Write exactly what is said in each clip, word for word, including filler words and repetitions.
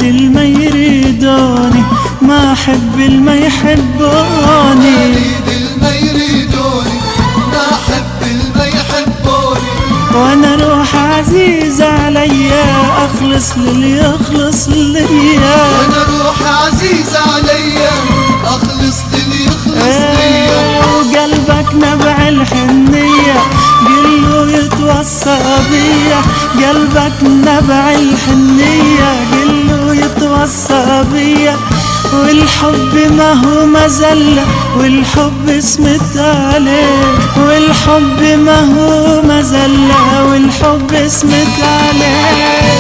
اريد الما يريدوني، ما احب الما يحبوني. اريد الما يريدوني، ما احب الما يحبوني. وانا روح عزيز عليا، اخلص للي يخلص ليا. وانا روح عزيز عليا، اخلص للي يخلص ليا. وقلبك نبع الحنية، قله يتوصى بيا. قلبك نبع الحنية، قله يتوصى بيا. والحب ما هو مزلة، والحب اسمت عليه. والحب ما هو مزلة، والحب اسمت عليه.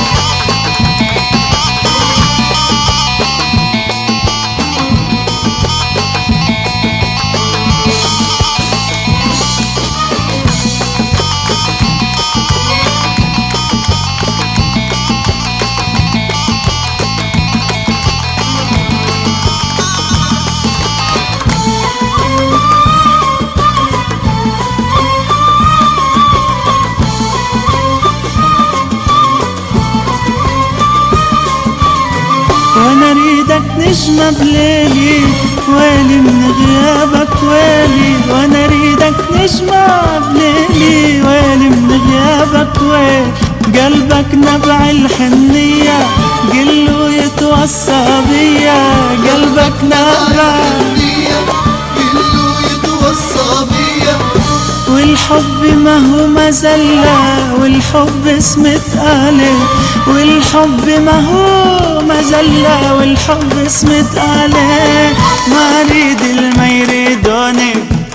وانا اريدك نجمة بليلي، ويلي من غيابك ويلي. وانا اريدك نجمة بليلي، ويلي من غيابك ويلي. قلبك نبع الحنية، قله يتوصى بيا. قلبك نبع الحنية، قله يتوصى بيا. والحب ما هو مزلة، والحب اسمت عليه. والحب ما هو مزلة، والحب اسمت عليه. ما اريد الما يريدوني،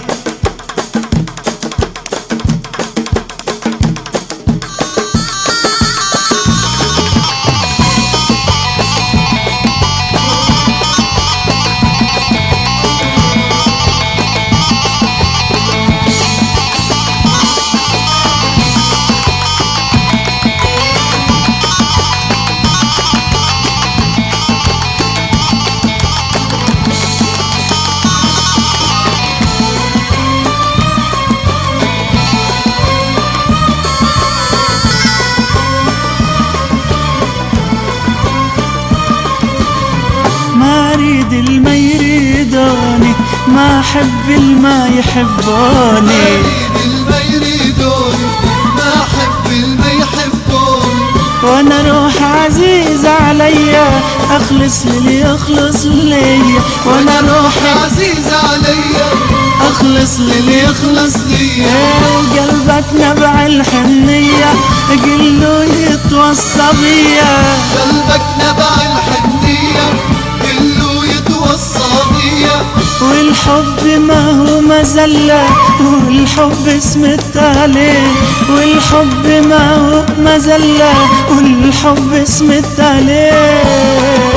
ما اريد الما يريدوني، ما احب الما يحبوني. اريد الما يريدوني، ما احب الما يحبوني. وانا روح عزيز عليا، اخلص للي يخلص ليا. وانا روح عزيز عليا، اخلص للي يخلص ليا. وقلبك نبع الحنية، قله يتوصى بيا. قلبك نبع الحنية، قله يتوصى بيا. والحب ما هو مزلة، والحب اسمت عليه. والحب ما هو مزلة، والحب اسمت عليه.